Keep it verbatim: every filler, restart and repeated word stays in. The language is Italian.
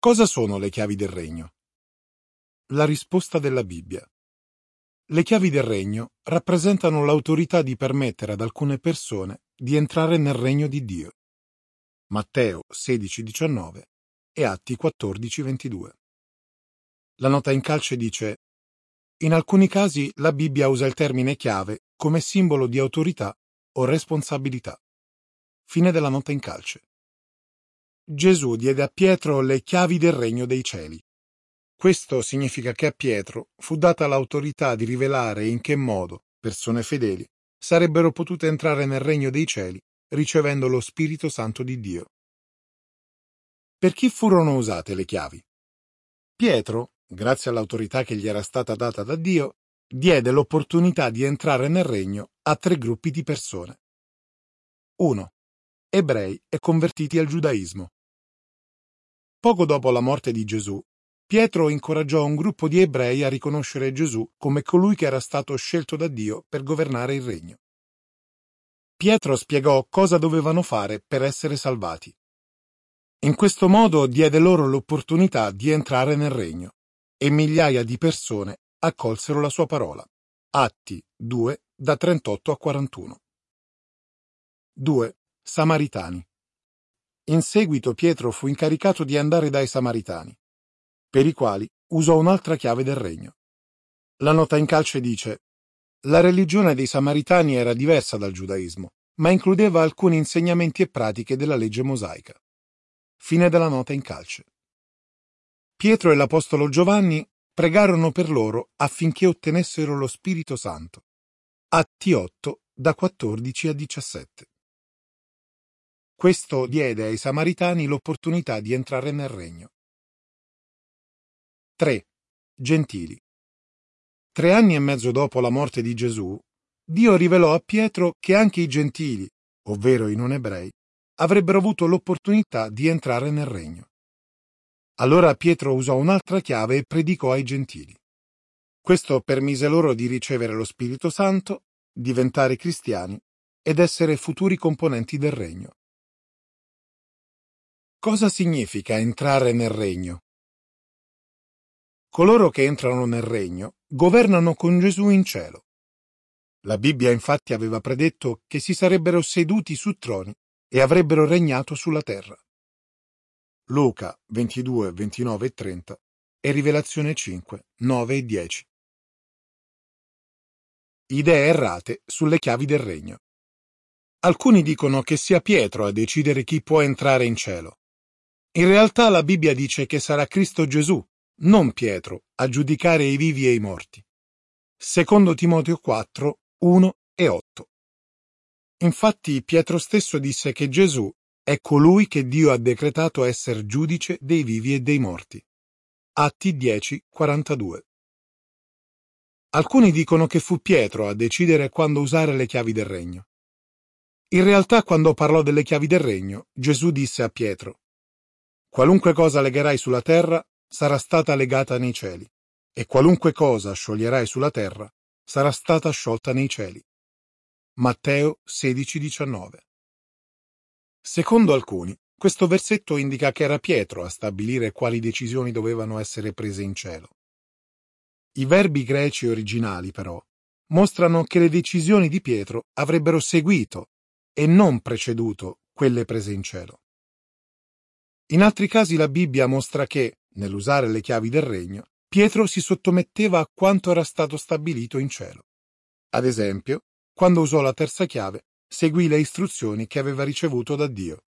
Cosa sono le chiavi del regno? La risposta della Bibbia. Le chiavi del regno rappresentano l'autorità di permettere ad alcune persone di entrare nel regno di Dio. Matteo sedici diciannove e Atti quattordici ventidue. La nota in calce dice: in alcuni casi la Bibbia usa il termine chiave come simbolo di autorità o responsabilità. Fine della nota in calce. Gesù diede a Pietro le chiavi del regno dei cieli. Questo significa che a Pietro fu data l'autorità di rivelare in che modo persone fedeli sarebbero potute entrare nel regno dei cieli ricevendo lo Spirito Santo di Dio. Per chi furono usate le chiavi? Pietro, grazie all'autorità che gli era stata data da Dio, diede l'opportunità di entrare nel regno a tre gruppi di persone. uno. Ebrei e convertiti al giudaismo. Poco dopo la morte di Gesù, Pietro incoraggiò un gruppo di ebrei a riconoscere Gesù come colui che era stato scelto da Dio per governare il regno. Pietro spiegò cosa dovevano fare per essere salvati. In questo modo diede loro l'opportunità di entrare nel regno, e migliaia di persone accolsero la sua parola. Atti due, da trentotto a quarantuno. due. Samaritani. In seguito Pietro fu incaricato di andare dai Samaritani, per i quali usò un'altra chiave del regno. La nota in calce dice: la religione dei Samaritani era diversa dal giudaismo, ma includeva alcuni insegnamenti e pratiche della legge mosaica. Fine della nota in calce. Pietro e l'apostolo Giovanni pregarono per loro affinché ottenessero lo Spirito Santo. Atti otto, da quattordici a diciassette. Questo diede ai Samaritani l'opportunità di entrare nel regno. tre. Gentili. Tre anni e mezzo dopo la morte di Gesù, Dio rivelò a Pietro che anche i gentili, ovvero i non ebrei, avrebbero avuto l'opportunità di entrare nel regno. Allora Pietro usò un'altra chiave e predicò ai gentili. Questo permise loro di ricevere lo Spirito Santo, diventare cristiani ed essere futuri componenti del regno. Cosa significa entrare nel regno? Coloro che entrano nel regno governano con Gesù in cielo. La Bibbia infatti aveva predetto che si sarebbero seduti su troni e avrebbero regnato sulla terra. Luca ventidue, ventinove e trenta e Rivelazione cinque, nove e dieci. Idee errate sulle chiavi del regno. Alcuni dicono che sia Pietro a decidere chi può entrare in cielo. In realtà la Bibbia dice che sarà Cristo Gesù, non Pietro, a giudicare i vivi e i morti. Secondo Timoteo quattro, uno e otto. Infatti Pietro stesso disse che Gesù è colui che Dio ha decretato essere giudice dei vivi e dei morti. Atti dieci, quarantadue. Alcuni dicono che fu Pietro a decidere quando usare le chiavi del regno. In realtà, quando parlò delle chiavi del regno, Gesù disse a Pietro: qualunque cosa legherai sulla terra sarà stata legata nei cieli, e qualunque cosa scioglierai sulla terra sarà stata sciolta nei cieli. Matteo sedici diciannove. Secondo alcuni, questo versetto indica che era Pietro a stabilire quali decisioni dovevano essere prese in cielo. I verbi greci originali, però, mostrano che le decisioni di Pietro avrebbero seguito e non preceduto quelle prese in cielo. In altri casi la Bibbia mostra che, nell'usare le chiavi del regno, Pietro si sottometteva a quanto era stato stabilito in cielo. Ad esempio, quando usò la terza chiave, seguì le istruzioni che aveva ricevuto da Dio.